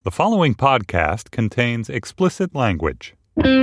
The following podcast contains explicit language.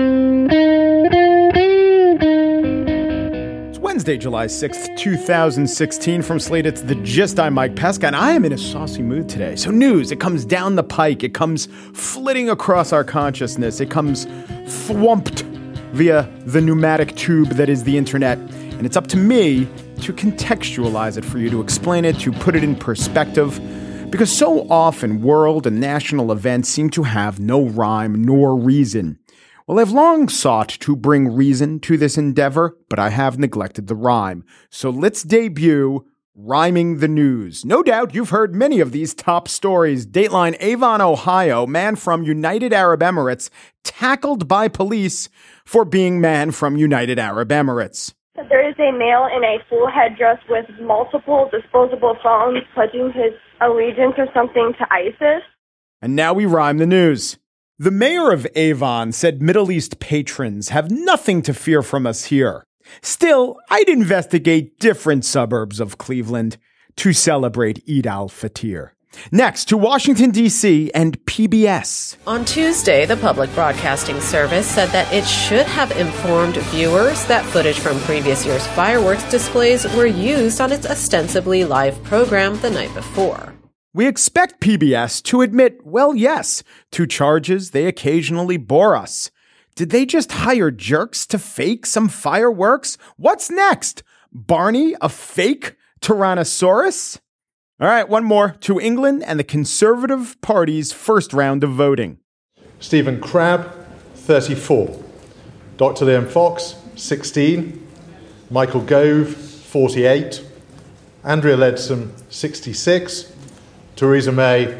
It's Wednesday, July 6th, 2016. From Slate, it's The Gist. I'm Mike Pesca, and I am in a saucy mood today. So news, it comes down the pike. It comes flitting across our consciousness. It comes thwumped via the pneumatic tube that is the internet. And it's up to me to contextualize it for you, to explain it, to put it in perspective. Because so often world and national events seem to have no rhyme nor reason. Well, I've long sought to bring reason to this endeavor, but I have neglected the rhyme. So let's debut Rhyming the News. No doubt you've heard many of these top stories. Dateline: Avon, Ohio, man from United Arab Emirates tackled by police for being man from United Arab Emirates. There is a male in a full headdress with multiple disposable phones pledging his allegiance or something to ISIS. And now we rhyme the news. The mayor of Avon said Middle East patrons have nothing to fear from us here. Still, I'd investigate different suburbs of Cleveland to celebrate Eid al-Fitr. Next, to Washington, D.C. and PBS. On Tuesday, the Public Broadcasting Service said that it should have informed viewers that footage from previous year's fireworks displays were used on its ostensibly live program the night before. We expect PBS to admit, well, yes, to charges they occasionally bore us. Did they just hire jerks to fake some fireworks? What's next? Barney, a fake Tyrannosaurus? All right, one more. To England and the Conservative Party's first round of voting. Stephen Crabb, 34. Dr. Liam Fox, 16. Michael Gove, 48. Andrea Leadsom, 66. Theresa May,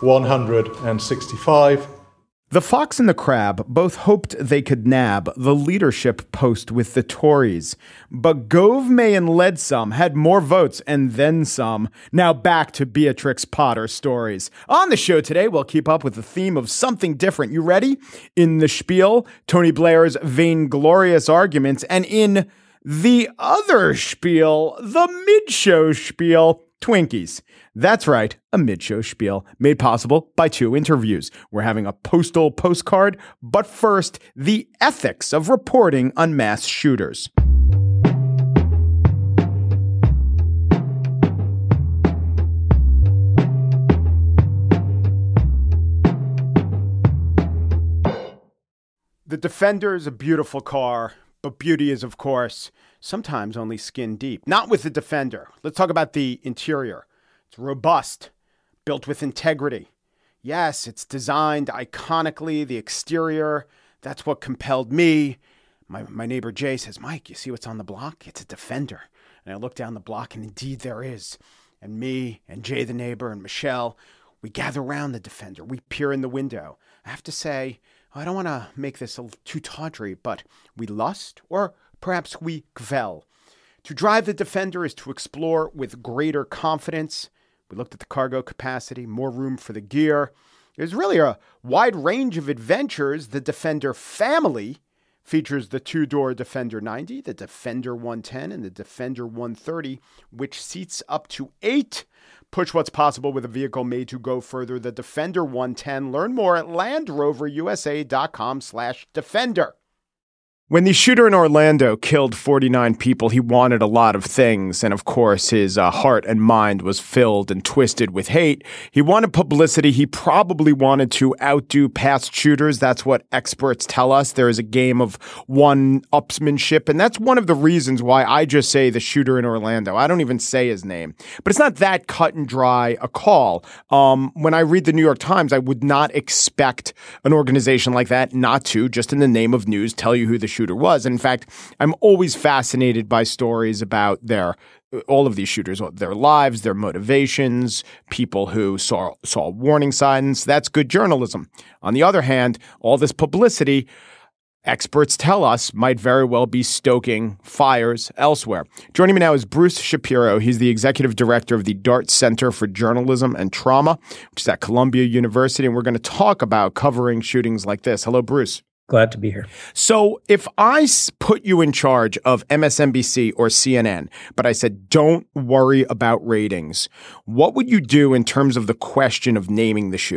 165. The Fox and the Crab both hoped they could nab the leadership post with the Tories. But Gove, May, and Leadsom had more votes and then some. Now back to Beatrix Potter stories. On the show today, we'll keep up with the theme of something different. You ready? In the spiel, Tony Blair's vainglorious arguments, and in the other spiel, the mid-show spiel, Twinkies. That's right, a mid-show spiel made possible by two interviews. We're having a postal postcard, but first, the ethics of reporting on mass shooters. The Defender is a beautiful car, but beauty is, of course, sometimes only skin deep. Not with the Defender. Let's talk about the interior. It's robust, built with integrity. Yes, it's designed iconically, the exterior. That's what compelled me. My neighbor Jay says, Mike, you see what's on the block? It's a Defender. And I look down the block, and indeed there is. And me and Jay the neighbor and Michelle, we gather around the Defender. We peer in the window. I have to say, I don't want to make this too tawdry, but we lust, or perhaps we gvel. To drive the Defender is to explore with greater confidence. We looked at the cargo capacity, more room for the gear. There's really a wide range of adventures. The Defender family features the two-door Defender 90, the Defender 110, and the Defender 130, which seats up to 8. Push what's possible with a vehicle made to go further. The Defender 110. Learn more at LandRoverUSA.com/Defender. When the shooter in Orlando killed 49 people, he wanted a lot of things. And of course, his heart and mind was filled and twisted with hate. He wanted publicity. He probably wanted to outdo past shooters. That's what experts tell us. There is a game of one-upsmanship. And that's one of the reasons why I just say the shooter in Orlando. I don't even say his name. But it's not that cut and dry a call. When I read the New York Times, I would not expect an organization like that not to, just in the name of news, tell you who the shooter was. And in fact, I'm always fascinated by stories about all of these shooters, their lives, their motivations, people who saw warning signs. That's good journalism. On the other hand, all this publicity, experts tell us, might very well be stoking fires elsewhere. Joining me now is Bruce Shapiro. He's the executive director of the Dart Center for Journalism and Trauma, which is at Columbia University. And we're going to talk about covering shootings like this. Hello, Bruce. Glad to be here. So if I put you in charge of MSNBC or CNN, but I said, don't worry about ratings, what would you do in terms of the question of naming the shooter?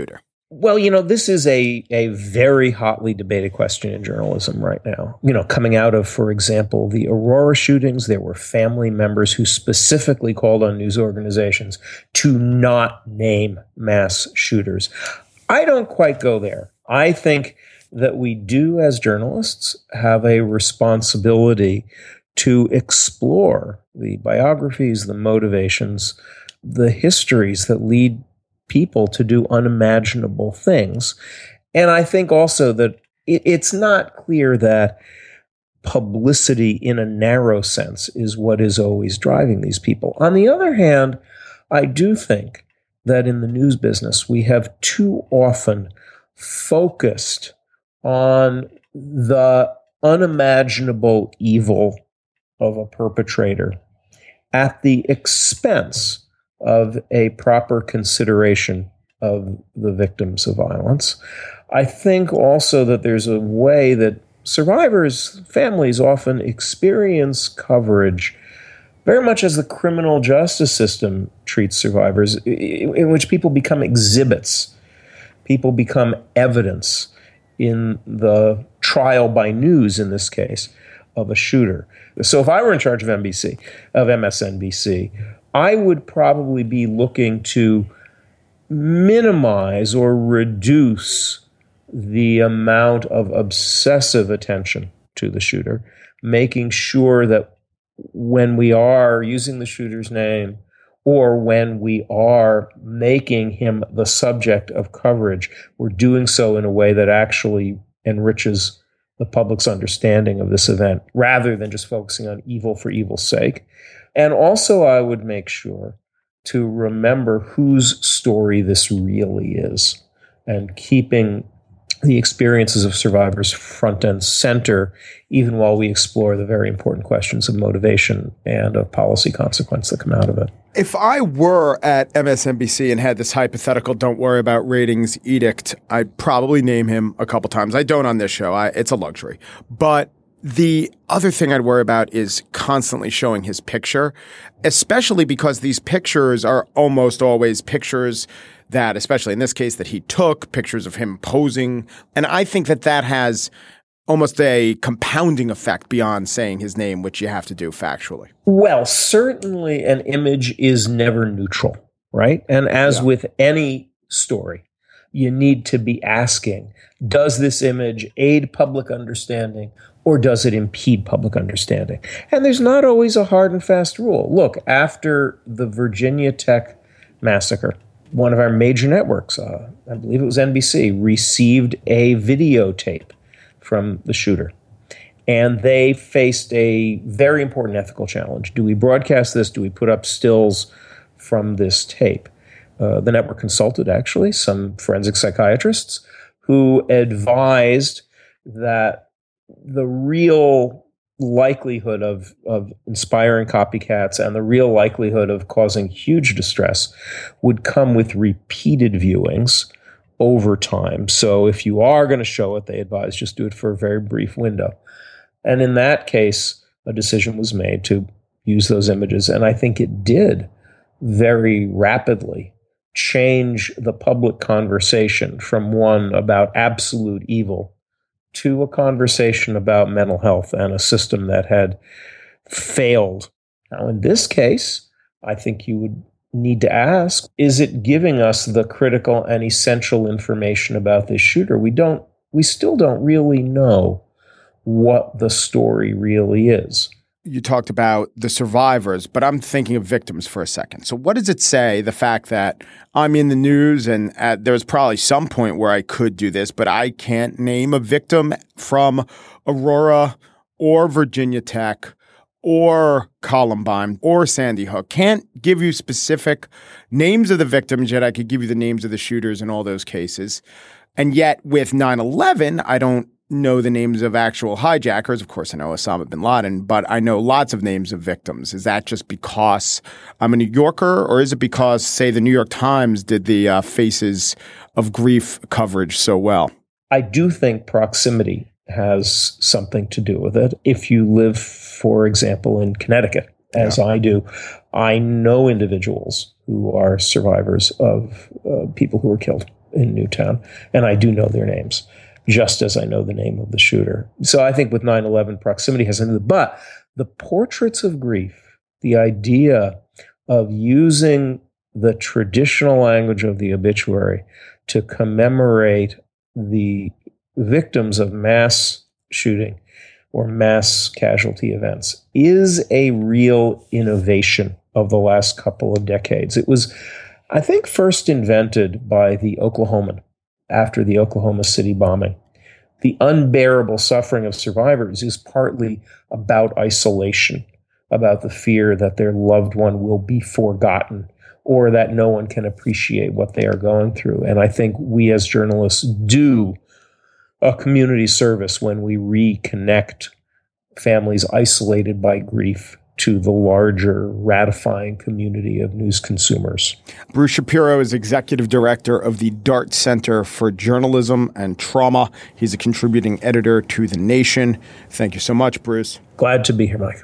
Well, this is a very hotly debated question in journalism right now. Coming out of, for example, the Aurora shootings, there were family members who specifically called on news organizations to not name mass shooters. I don't quite go there. I think that we do, as journalists, have a responsibility to explore the biographies, the motivations, the histories that lead people to do unimaginable things. And I think also that it's not clear that publicity in a narrow sense is what is always driving these people. On the other hand, I do think that in the news business, we have too often focused on the unimaginable evil of a perpetrator at the expense of a proper consideration of the victims of violence. I think also that there's a way that survivors' families often experience coverage very much as the criminal justice system treats survivors, in which people become exhibits, people become evidence in the trial by news, in this case, of a shooter. So if I were in charge of MSNBC, I would probably be looking to minimize or reduce the amount of obsessive attention to the shooter, making sure that when we are using the shooter's name or when we are making him the subject of coverage, we're doing so in a way that actually enriches the public's understanding of this event rather than just focusing on evil for evil's sake. And also, I would make sure to remember whose story this really is and keeping the experiences of survivors front and center, even while we explore the very important questions of motivation and of policy consequence that come out of it. If I were at MSNBC and had this hypothetical "don't worry about ratings" edict, I'd probably name him a couple times. I don't on this show. It's a luxury. But the other thing I'd worry about is constantly showing his picture, especially because these pictures are almost always pictures that, especially in this case, that he took, pictures of him posing. And I think that has almost a compounding effect beyond saying his name, which you have to do factually. Well, certainly an image is never neutral, right? And as with any story, you need to be asking, does this image aid public understanding or does it impede public understanding? And there's not always a hard and fast rule. Look, after the Virginia Tech massacre, one of our major networks, I believe it was NBC, received a videotape from the shooter. And they faced a very important ethical challenge. Do we broadcast this? Do we put up stills from this tape? The network consulted, actually, some forensic psychiatrists who advised that the real likelihood of inspiring copycats and the real likelihood of causing huge distress would come with repeated viewings over time. So if you are going to show it, they advise just do it for a very brief window. And in that case, a decision was made to use those images. And I think it did very rapidly change the public conversation from one about absolute evil to a conversation about mental health and a system that had failed. Now, in this case, I think you would need to ask, is it giving us the critical and essential information about this shooter? We still don't really know what the story really is. You talked about the survivors, but I'm thinking of victims for a second. So what does it say, the fact that I'm in the news and there's probably some point where I could do this, but I can't name a victim from Aurora or Virginia Tech or Columbine or Sandy Hook. Can't give you specific names of the victims, yet I could give you the names of the shooters in all those cases. And yet with 9/11, I don't know the names of actual hijackers. Of course, I know Osama bin Laden, but I know lots of names of victims. Is that just because I'm a New Yorker, or is it because, say, the New York Times did the Faces of Grief coverage so well? I do think proximity has something to do with it. If you live, for example, in Connecticut, as I do, I know individuals who are survivors of people who were killed in Newtown, and I do know their names, just as I know the name of the shooter. So I think with 9/11, proximity has something to do. But the portraits of grief, the idea of using the traditional language of the obituary to commemorate the victims of mass shooting or mass casualty events is a real innovation of the last couple of decades. It was, I think, first invented by the Oklahoman after the Oklahoma City bombing. The unbearable suffering of survivors is partly about isolation, about the fear that their loved one will be forgotten or that no one can appreciate what they are going through. And I think we as journalists do a community service when we reconnect families isolated by grief to the larger ratifying community of news consumers. Bruce Shapiro is executive director of the Dart Center for Journalism and Trauma. He's a contributing editor to The Nation. Thank you so much, Bruce. Glad to be here, Mike.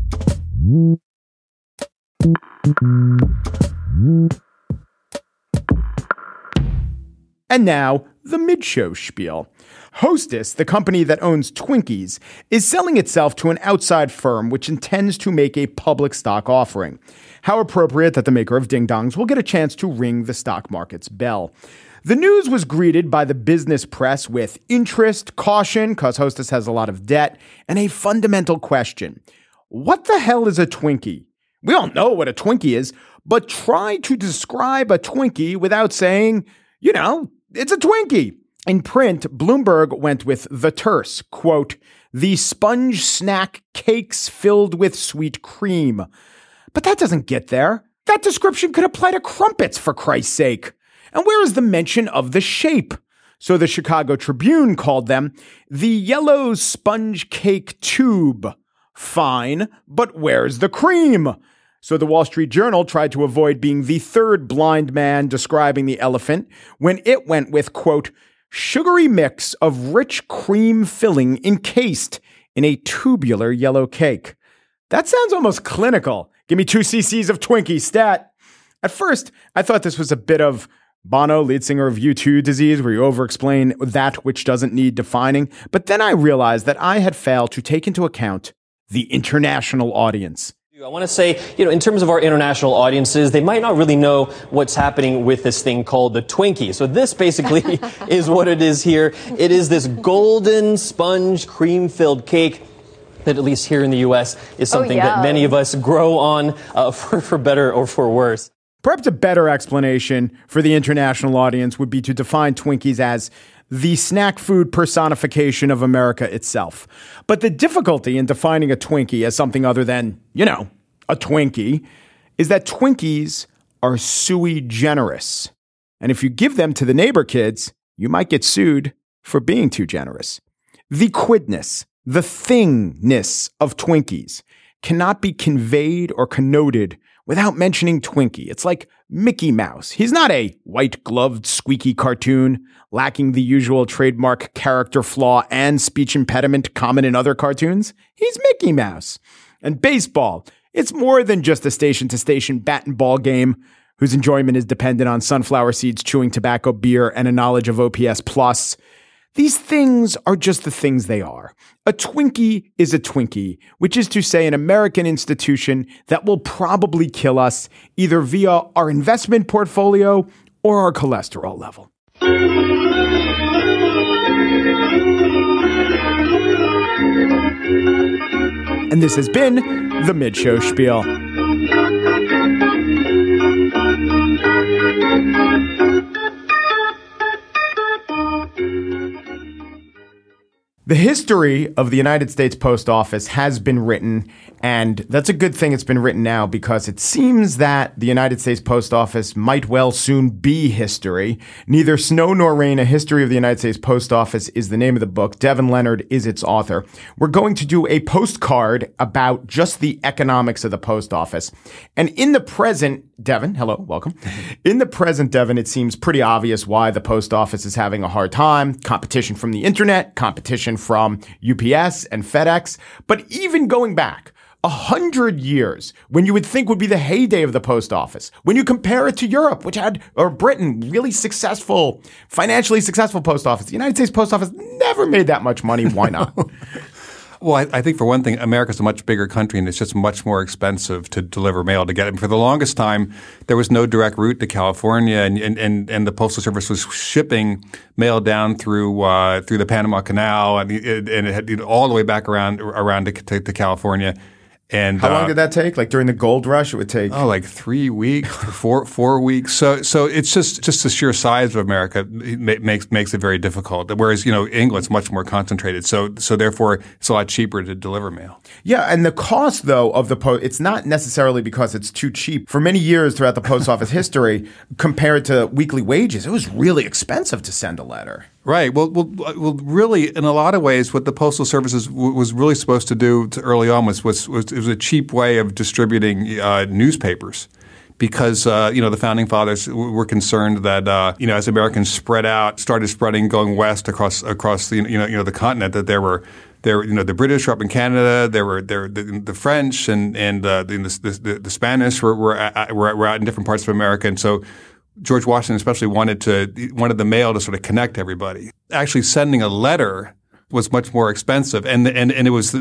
And now, the mid-show spiel. Hostess, the company that owns Twinkies, is selling itself to an outside firm which intends to make a public stock offering. How appropriate that the maker of Ding Dongs will get a chance to ring the stock market's bell. The news was greeted by the business press with interest, caution, because Hostess has a lot of debt, and a fundamental question. What the hell is a Twinkie? We all know what a Twinkie is, but try to describe a Twinkie without saying, it's a Twinkie. In print, Bloomberg went with the terse, quote, the sponge snack cakes filled with sweet cream. But that doesn't get there. That description could apply to crumpets, for Christ's sake. And where is the mention of the shape? So the Chicago Tribune called them the yellow sponge cake tube. Fine, but where's the cream? So the Wall Street Journal tried to avoid being the third blind man describing the elephant when it went with, quote, sugary mix of rich cream filling encased in a tubular yellow cake. That sounds almost clinical. Give me 2 cc's of Twinkie stat. At first, I thought this was a bit of Bono, lead singer of U2 disease, where you over-explain that which doesn't need defining. But then I realized that I had failed to take into account the international audience. I want to say, in terms of our international audiences, they might not really know what's happening with this thing called the Twinkie. So this basically is what it is here. It is this golden sponge cream-filled cake that, at least here in the U.S., is something that many of us grow on for better or for worse. Perhaps a better explanation for the international audience would be to define Twinkies as the snack food personification of America itself. But the difficulty in defining a Twinkie as something other than, a Twinkie, is that Twinkies are sui generis. And if you give them to the neighbor kids, you might get sued for being too generous. The quidness, the thingness of Twinkies cannot be conveyed or connoted without mentioning Twinkie. It's like Mickey Mouse. He's not a white-gloved, squeaky cartoon, lacking the usual trademark character flaw and speech impediment common in other cartoons. He's Mickey Mouse. And baseball, it's more than just a station-to-station bat and ball game whose enjoyment is dependent on sunflower seeds, chewing tobacco, beer, and a knowledge of OPS+. These things are just the things they are. A Twinkie is a Twinkie, which is to say an American institution that will probably kill us either via our investment portfolio or our cholesterol level. And this has been the Mid-Show Spiel. The history of the United States Post Office has been written, and that's a good thing it's been written now because it seems that the United States Post Office might well soon be history. Neither Snow Nor Rain, A History of the United States Post Office is the name of the book. Devin Leonard is its author. We're going to do a postcard about just the economics of the post office. And in the present, Devin, hello, welcome. In the present, Devin, it seems pretty obvious why the post office is having a hard time. Competition from the internet, competition from UPS and FedEx. But even going back 100 years, when you would think would be the heyday of the post office, when you compare it to Europe, which had, or Britain, really successful, financially successful post office. The United States post office never made that much money. Why not? Well, I think for one thing, America's a much bigger country and it's just much more expensive to deliver mail to get it. And for the longest time, there was no direct route to California and the Postal Service was shipping mail down through the Panama Canal and it had all the way back around to California. And how long did that take? Like during the gold rush, it would take like 3 weeks, 4 weeks. So it's just the sheer size of America makes it very difficult. Whereas England's much more concentrated. So therefore it's a lot cheaper to deliver mail. Yeah, and the cost though of the post, it's not necessarily because it's too cheap. For many years throughout the post office history, compared to weekly wages, it was really expensive to send a letter. Right. Well, really, in a lot of ways, what the Postal Service was really supposed to do early on was a cheap way of distributing newspapers, because the founding fathers were concerned that as Americans started spreading, going west across the the continent, that there were the British were up in Canada, there were the French and the Spanish were out in different parts of America, and so George Washington especially wanted the mail to sort of connect everybody. Actually sending a letter was much more expensive, and it was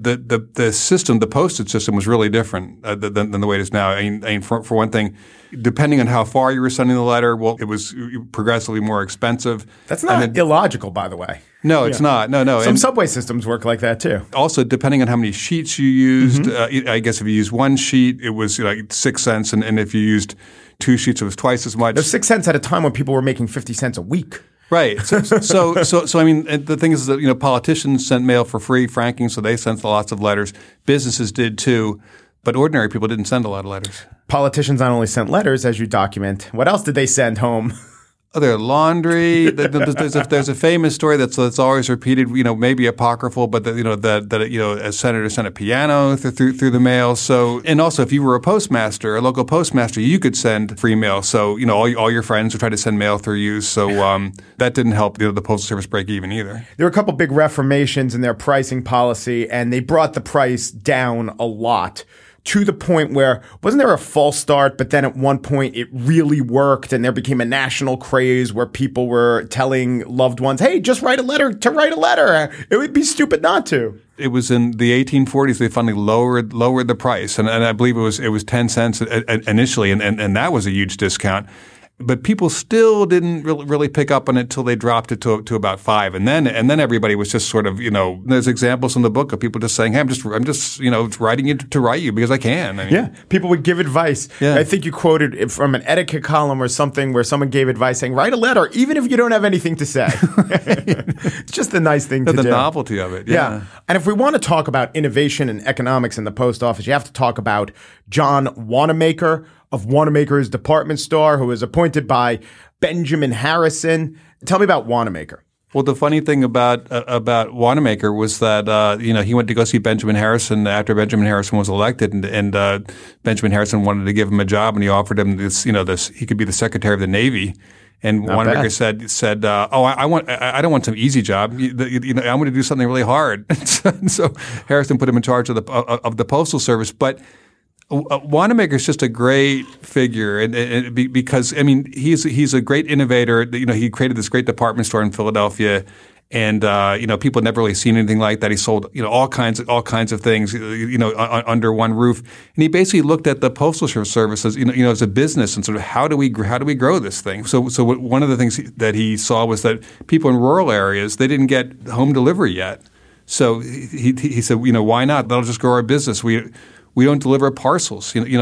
the system, the postage system was really different than the way it is now. I mean, for one thing, depending on how far you were sending the letter, well, it was progressively more expensive. That's not illogical, by the way. No, it's not. No. Some subway systems work like that too. Also, depending on how many sheets you used, I guess if you used one sheet, it was like 6 cents, and if you used 2 sheets, it was twice as much. There's 6 cents at a time when people were making 50 cents a week. Right. So I mean, the thing is that politicians sent mail for free, franking, so they sent lots of letters. Businesses did too, but ordinary people didn't send a lot of letters. Politicians not only sent letters, as you document. What else did they send home? Their laundry. There's a famous story that's always repeated. Maybe apocryphal, but that a senator sent a piano through the mail. So, and also if you were a local postmaster, you could send free mail. So all your friends would try to send mail through you. So that didn't help the Postal Service break even either. There were a couple big reformations in their pricing policy, and they brought the price down a lot. To the point where, wasn't there a false start, but then at one point it really worked and there became a national craze where people were telling loved ones, hey, just write a letter to write a letter. It would be stupid not to. It was in the 1840s they finally lowered the price, and I believe it was 10 cents initially, and that was a huge discount. But people still didn't really pick up on it until they dropped it to about 5, and then everybody was just sort of There's examples in the book of people just saying, "Hey, I'm just writing you to write you because I can." I mean, people would give advice. Yeah. I think you quoted it from an etiquette column or something where someone gave advice saying, "Write a letter, even if you don't have anything to say." It's just a nice thing to do. The novelty of it. Yeah. And if we want to talk about innovation and economics in the post office, you have to talk about John Wanamaker of Wanamaker's Department Store, who was appointed by Benjamin Harrison. Tell me about Wanamaker. Well, the funny thing about Wanamaker was that he went to go see Benjamin Harrison after Benjamin Harrison was elected, and Benjamin Harrison wanted to give him a job, and he offered him this he could be the Secretary of the Navy. And Wanamaker said, I don't want some easy job. I want to do something really hard. So Harrison put him in charge of the Postal Service, but. Wanamaker is just a great figure, and because he's a great innovator. He created this great department store in Philadelphia, and people had never really seen anything like that. He sold all kinds of things under one roof, and he basically looked at the Postal Service as as a business and sort of how do we grow this thing. So one of the things that he saw was that people in rural areas, they didn't get home delivery yet. So he said, why not? That'll just grow our business. We don't deliver parcels. We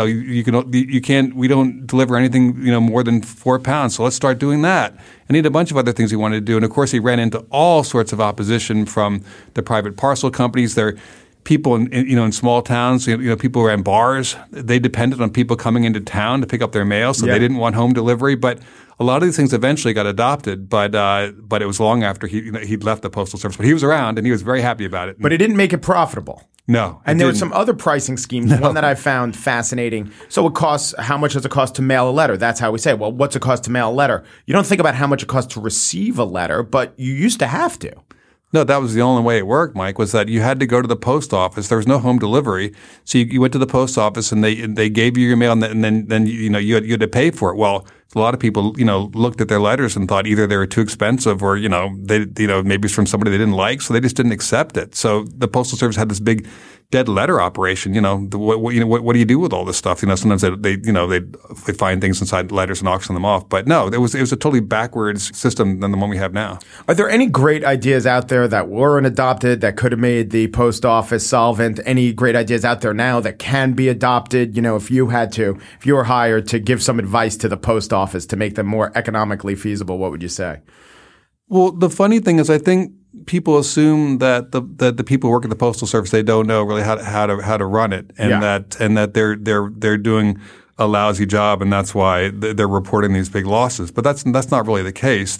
don't deliver anything, more than 4 pounds. So let's start doing that. And he had a bunch of other things he wanted to do. And of course, he ran into all sorts of opposition from the private parcel companies. There, people in small towns, people who ran bars. They depended on people coming into town to pick up their mail, so they didn't want home delivery. But a lot of these things eventually got adopted. But it was long after he'd left the Postal Service. But he was around, and he was very happy about it. But it didn't make it profitable. No. And there were some other pricing schemes. One that I found fascinating. So how much does it cost to mail a letter? That's how we say, well, what's it cost to mail a letter? You don't think about how much it costs to receive a letter, but you used to have to. No, that was the only way it worked, Mike, was that you had to go to the post office. There was no home delivery. So you went to the post office and they gave you your mail and then you had to pay for it. Well, a lot of people, looked at their letters and thought either they were too expensive or, maybe it's from somebody they didn't like. So they just didn't accept it. So the Postal Service had this big dead letter operation. What do you do with all this stuff? Sometimes they find things inside letters and auction them off. But no, it was a totally backwards system than the one we have now. Are there any great ideas out there that weren't adopted that could have made the post office solvent? Any great ideas out there now that can be adopted? If you were hired to give some advice to the post office to make them more economically feasible, what would you say? Well, the funny thing is, I think people assume that the people who work at the Postal Service, they don't know really how to run it, and that they're doing a lousy job, and that's why they're reporting these big losses. But that's not really the case.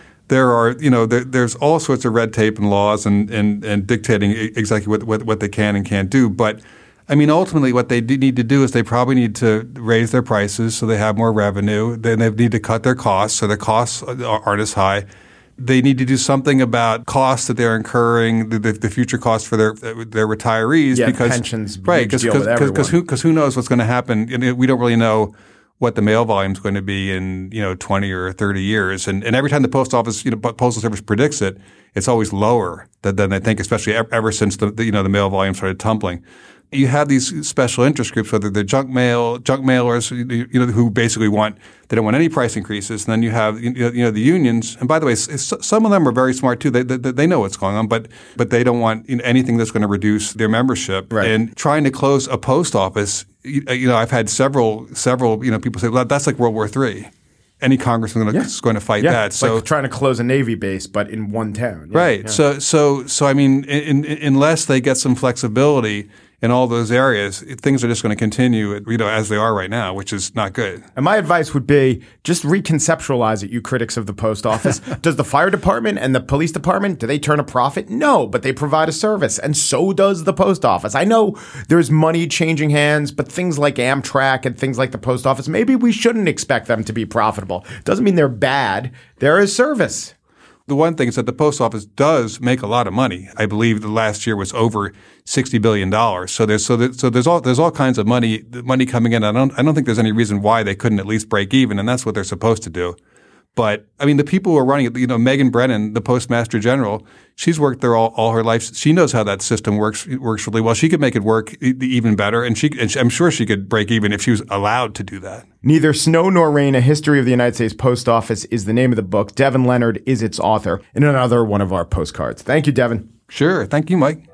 There's all sorts of red tape and laws and dictating exactly what they can and can't do. But I mean, ultimately, what they need to do is they probably need to raise their prices so they have more revenue. Then they need to cut their costs so their costs aren't as high. They need to do something about costs that they're incurring, the future costs for their retirees. Because pensions, right? Because who knows what's going to happen? We don't really know what the mail volume is going to be in 20 or 30 years, and every time the Postal Service predicts it, it's always lower than they think, especially ever since the mail volume started tumbling. You have these special interest groups, whether they're junk mailers, who basically they don't want any price increases. And then you have, the unions. And by the way, some of them are very smart too. They know what's going on, but they don't want anything that's going to reduce their membership. Right. And trying to close a post office, I've had several people say, well, that's like World War III. Any congressman is going to fight that. So like trying to close a Navy base, but in one town. Right. Yeah. So I mean, unless they get some flexibility in all those areas, things are just going to continue, as they are right now, which is not good. And my advice would be just reconceptualize it, you critics of the post office. Does the fire department and the police department, do they turn a profit? No, but they provide a service, and so does the post office. I know there's money changing hands, but things like Amtrak and things like the post office, maybe we shouldn't expect them to be profitable. Doesn't mean they're bad. They're a service. The one thing is that the post office does make a lot of money. I believe the last year was over $60 billion. So there's all kinds of money coming in. I don't think there's any reason why they couldn't at least break even, and that's what they're supposed to do. But I mean, the people who are running it, Megan Brennan, the Postmaster General, she's worked there all her life. She knows how that system works really well. She could make it work even better, and I'm sure she could break even if she was allowed to do that. Neither Snow Nor Rain: A History of the United States Post Office is the name of the book. Devin Leonard is its author, and another one of our postcards. Thank you, Devin. Sure. Thank you, Mike.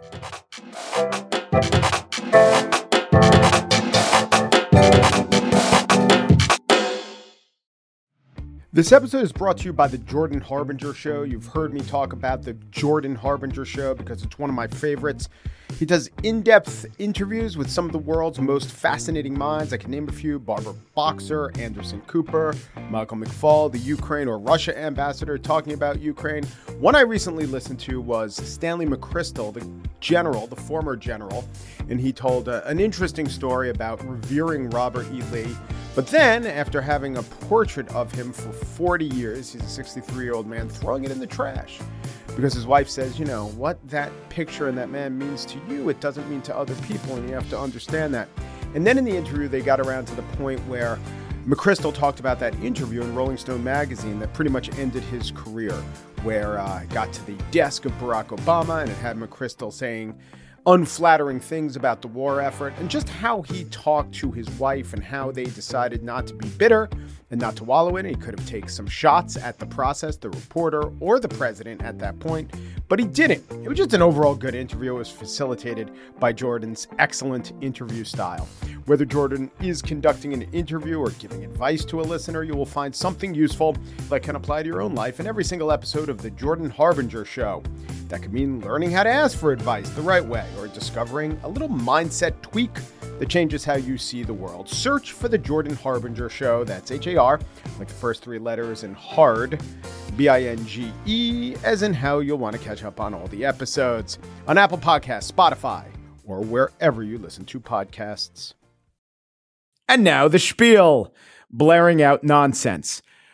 This episode is brought to you by The Jordan Harbinger Show. You've heard me talk about The Jordan Harbinger Show because it's one of my favorites. He does in-depth interviews with some of the world's most fascinating minds. I can name a few: Barbara Boxer, Anderson Cooper, Michael McFaul, the Ukraine or Russia ambassador talking about Ukraine. One I recently listened to was Stanley McChrystal, the former general, and he told an interesting story about revering Robert E. Lee. But then, after having a portrait of him for 40 years, he's a 63-year-old man, throwing it in the trash. Because his wife says, what that picture and that man means to you, it doesn't mean to other people, and you have to understand that. And then in the interview, they got around to the point where McChrystal talked about that interview in Rolling Stone magazine that pretty much ended his career, where it got to the desk of Barack Obama, and it had McChrystal saying unflattering things about the war effort, and just how he talked to his wife and how they decided not to be bitter and not to wallow in it. He could have taken some shots at the process, the reporter, or the president at that point, but he didn't. It was just an overall good interview. It was facilitated by Jordan's excellent interview style. Whether Jordan is conducting an interview or giving advice to a listener, you will find something useful that can apply to your own life in every single episode of The Jordan Harbinger Show. That could mean learning how to ask for advice the right way, or discovering a little mindset tweak that changes how you see the world. Search for The Jordan Harbinger Show. That's H-A-R, like the first three letters, and hard, B-I-N-G-E, as in how you'll want to catch up on all the episodes on Apple Podcasts, Spotify, or wherever you listen to podcasts. And now the spiel, blaring out nonsense.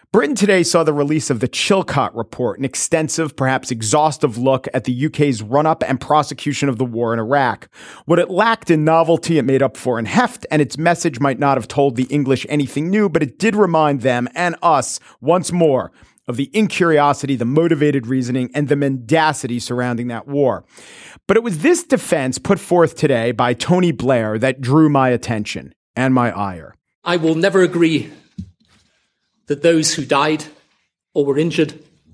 Britain today saw the release of the Chilcot Report, an extensive, perhaps exhaustive look at the UK's run-up and prosecution of the war in Iraq. What it lacked in novelty, it made up for in heft, and its message might not have told the English anything new, but it did remind them and us once more of the incuriosity, the motivated reasoning, and the mendacity surrounding that war. But it was this defense put forth today by Tony Blair that drew my attention and my ire. I will never agree that those who died or were injured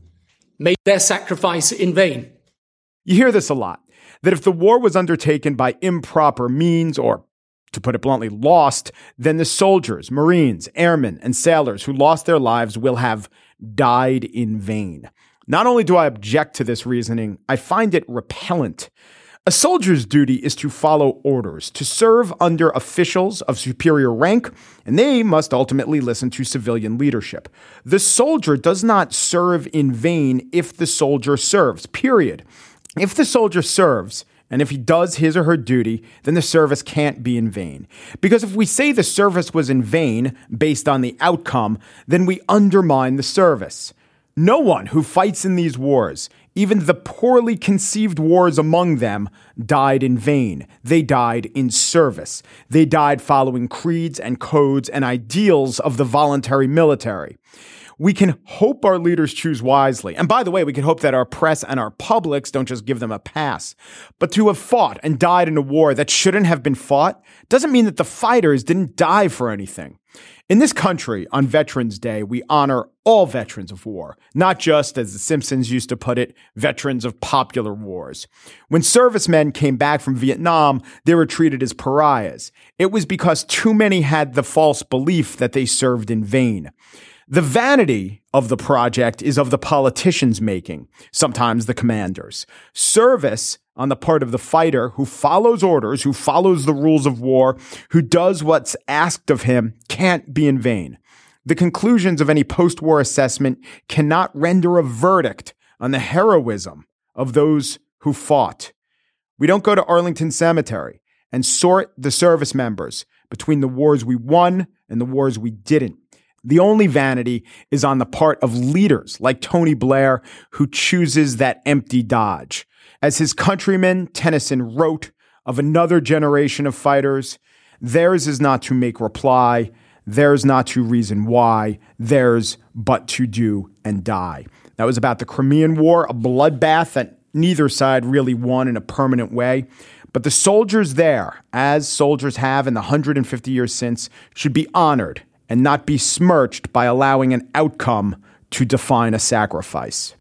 made their sacrifice in vain. You hear this a lot, that if the war was undertaken by improper means, or to put it bluntly, lost, then the soldiers, Marines, airmen, and sailors who lost their lives will have died in vain. Not only do I object to this reasoning, I find it repellent. A soldier's duty is to follow orders, to serve under officials of superior rank, and they must ultimately listen to civilian leadership. The soldier does not serve in vain if the soldier serves, period. If the soldier serves, and if he does his or her duty, then the service can't be in vain. Because if we say the service was in vain based on the outcome, then we undermine the service. No one who fights in these wars, even the poorly conceived wars among them, died in vain. They died in service. They died following creeds and codes and ideals of the voluntary military. We can hope our leaders choose wisely. And by the way, we can hope that our press and our publics don't just give them a pass. But to have fought and died in a war that shouldn't have been fought doesn't mean that the fighters didn't die for anything. In this country, on Veterans Day, we honor all veterans of war, not just, as The Simpsons used to put it, veterans of popular wars. When servicemen came back from Vietnam, they were treated as pariahs. It was because too many had the false belief that they served in vain. The vanity of the project is of the politicians' making, sometimes the commanders. Service on the part of the fighter who follows orders, who follows the rules of war, who does what's asked of him, can't be in vain. The conclusions of any post-war assessment cannot render a verdict on the heroism of those who fought. We don't go to Arlington Cemetery and sort the service members between the wars we won and the wars we didn't. The only vanity is on the part of leaders like Tony Blair, who chooses that empty dodge. As his countryman Tennyson wrote of another generation of fighters, theirs is not to make reply, theirs not to reason why, theirs but to do and die. That was about the Crimean War, a bloodbath that neither side really won in a permanent way. But the soldiers there, as soldiers have in the 150 years since, should be honored and not be smirched by allowing an outcome to define a sacrifice.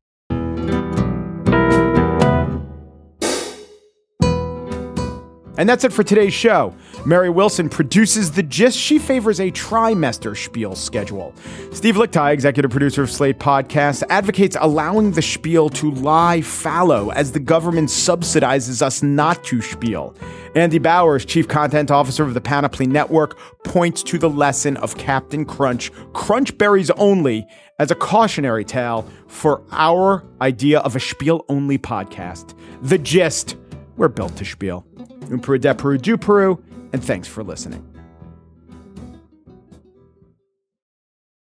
And that's it for today's show. Mary Wilson produces The Gist. She favors a trimester spiel schedule. Steve Lickteig, executive producer of Slate Podcasts, advocates allowing the spiel to lie fallow as the government subsidizes us not to spiel. Andy Bowers, chief content officer of the Panoply Network, points to the lesson of Captain Crunch, crunch berries only, as a cautionary tale for our idea of a spiel-only podcast. The Gist. We're built to spiel. Un Peru de Peru du Peru, and thanks for listening.